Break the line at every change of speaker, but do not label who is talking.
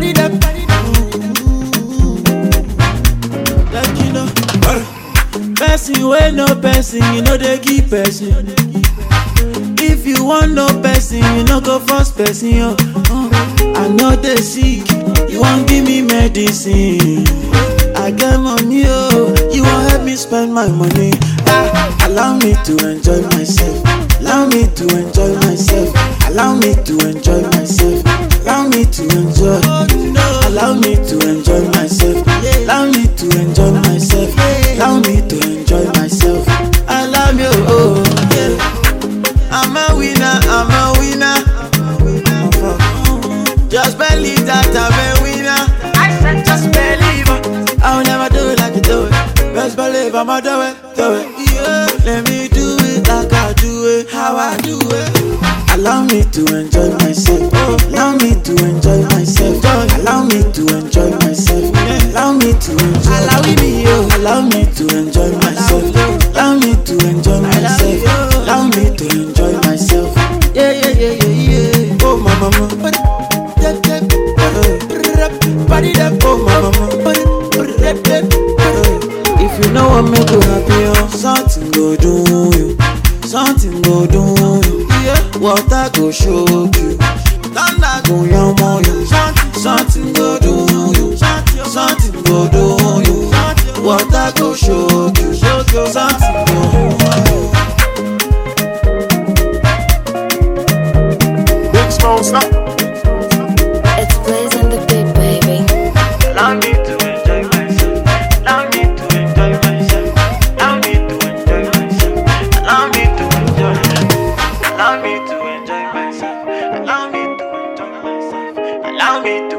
them. Like you know, person wey no person, you know they give person. If you want no person, you no go first person. Yo. I know they sick, you won't give me medicine. I get money, oh, you won't help me spend my money. Allow me to enjoy myself. Allow me to enjoy myself. Allow me to enjoy myself. Allow me to enjoy. Allow me to enjoy myself. Allow me to enjoy myself. Allow me to enjoy myself. I love you, oh yeah. I'm a winner, I'm a winner. Just believe that I'm a winner. I said just believe. I'll never do it like you do it. Best believe I'ma do it, do it. Yeah. Let me do it like I do it, how I do it. Allow me to enjoy myself. Allow me to enjoy myself. Allow me to enjoy myself. Allow me to enjoy. Allow me to enjoy myself. Allow me to enjoy myself. Allow me to enjoy myself. Yeah, yeah, yeah, yeah, yeah. Oh my mama. Body that oh my mama. If you know what make you happy, oh, something go do you. Something go do you. Yeah. Water go shock you. Thunder go yamo you. Something go do you. Something go do you. Water go shock you. Something go do you.
Big Smoke, stop.
It's Blaze and the Beat, baby.
Allow me to enjoy myself. Allow me to enjoy myself. Allow me to enjoy myself. Allow me to enjoy myself. Allow me to enjoy myself. Allow me to enjoy myself. Allow me to